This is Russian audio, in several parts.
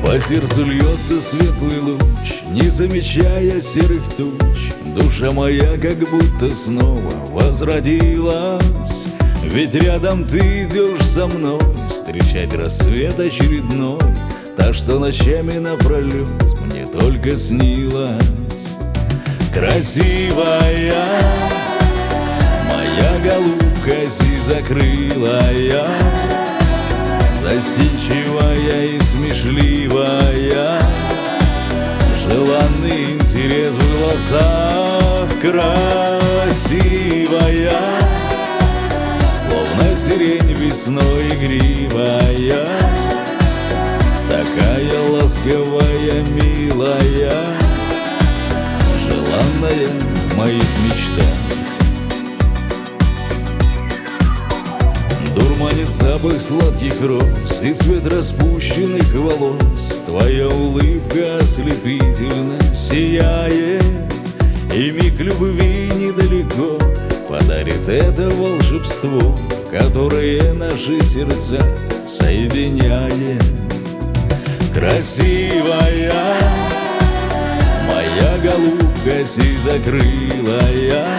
По сердцу льется светлый луч, не замечая серых туч. Душа моя как будто снова возродилась, ведь рядом ты идешь со мной встречать рассвет очередной. Та, что ночами напролет мне только снилась. Красивая моя голубка сизокрылая, застенчивая и смешливая, желанный интерес в глазах. Красивая, словно сирень весной игривая, такая ласковая, милая, желанная в моих мечтах. Дурманит запах сладких роз и цвет распущенных волос. Твоя улыбка ослепительно сияет, и миг любви недалеко подарит это волшебство, которое наши сердца соединяет. Красивая моя голубка сизокрылая,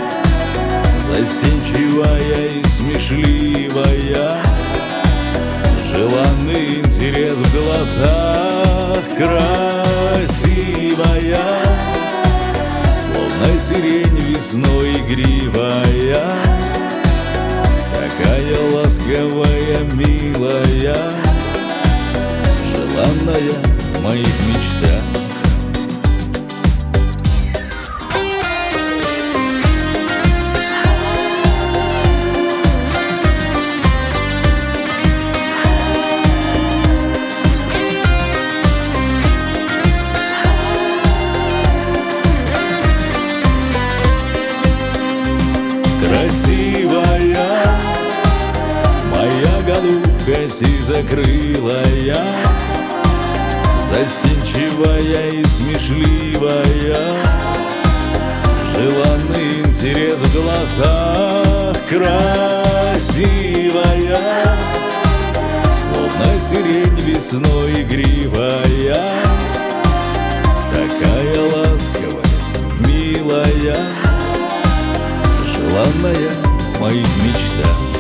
застенчивая и смешливая, желанный интерес в глазах. Красивая, словно сирень весной игривая, такая ласковая, милая, желанная в моих мечтах. Красивая моя голубка сизокрылая, застенчивая и смешливая, желанный интерес в глазах. Красивая, словно сирень весной игривая, такая ласковая, милая, желанная в моих мечтах.